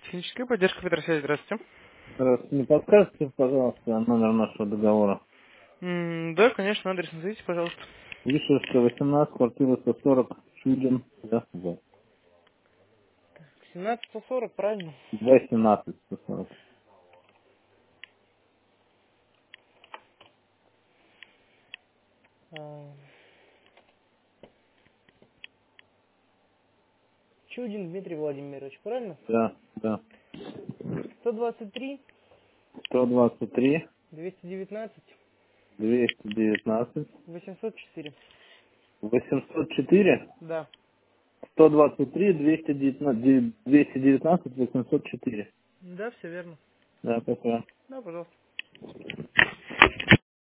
Техническая поддержка Петросвязи, здравствуйте. Не подскажете, пожалуйста, номер нашего договора? Да, конечно, адрес назовите, пожалуйста. Вишерская, 18, квартира 140, Чудин, да, 1740, правильно? 217, 140. А, Чудин Дмитрий Владимирович, правильно? Да, да. 123, 123, 219, 219, 804. 804, Да. 123, 219, 219, 804. Да, все верно. Да, спасибо. Да, пожалуйста.